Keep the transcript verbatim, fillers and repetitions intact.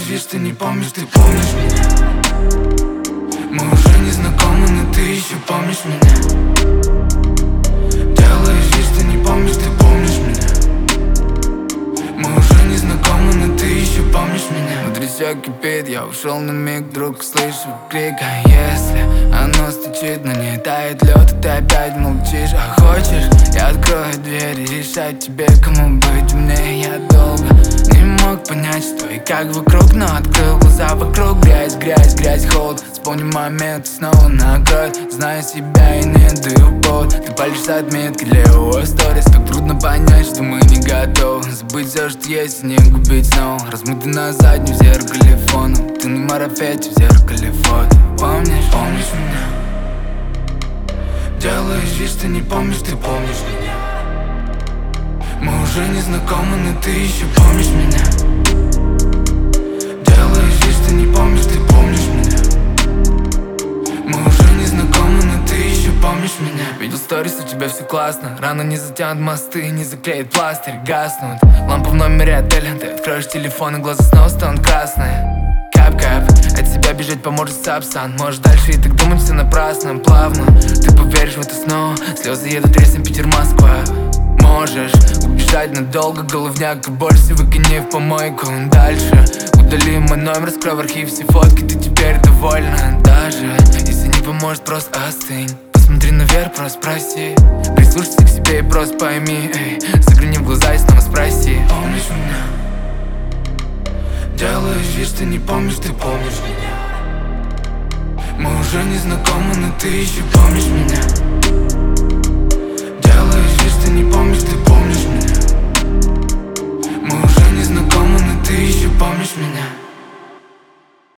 вид, что не помнишь, ты помнишь меня. Мы уже не знакомы, но ты еще помнишь меня. Делаешь вид, что не помнишь, ты помнишь меня. Мы уже не знакомы, но ты еще помнишь меня. Внутри все кипит, я ушел на миг, вдруг слышу крик. А если оно стучит, но не тает лед, и ты опять молчишь? А хочешь, я открою дверь и решать тебе, кому быть мне. Я долго не мог понять, что и как вокруг, но открыл глаза, вокруг грязь, грязь, грязь, холод. Вспомни момент, снова накроет, знаю себя и не даю повод. Ты палишь отметки для его сторис, так трудно понять, что мы не готовы. Забыть все, что есть, и не губить снова. Размытый на заднем в зеркале фоном. Ты на марафете в зеркале фото. Помнишь, помнишь меня? Делаешь вид, что не помнишь, ты помнишь меня. Мы уже не знакомы, но ты еще помнишь меня. Делаешь вид, что не помнишь, ты помнишь меня. Мы уже не знакомы, но ты еще помнишь меня. Видел сторис, у тебя все классно. Рано не затянут мосты, не заклеит пластырь, гаснут лампа в номере отеля. Ты откроешь телефон, и глаза снова станут красные. Кап-кап, от себя бежать поможет сапсан. Можешь дальше и так думать все напрасно. Плавно, ты поверишь в это снова. Слезы едут рейсом Питер-Москва. Можешь убежать надолго, головняк и боль все выкини в помойку. Дальше удали мой номер, скрой в архив все фотки, ты теперь довольна. Даже если не поможет, просто остынь. Посмотри наверх, просто спроси. Прислушайся к себе и просто пойми, эй, загляни в глаза и снова спроси. Помнишь меня? Делаешь вид, что не помнишь, ты помнишь меня. Мы уже не знакомы, но ты еще помнишь меня. Делаешь вид, что не помнишь, ты помнишь меня. Мы уже не знакомы, но ты еще помнишь меня.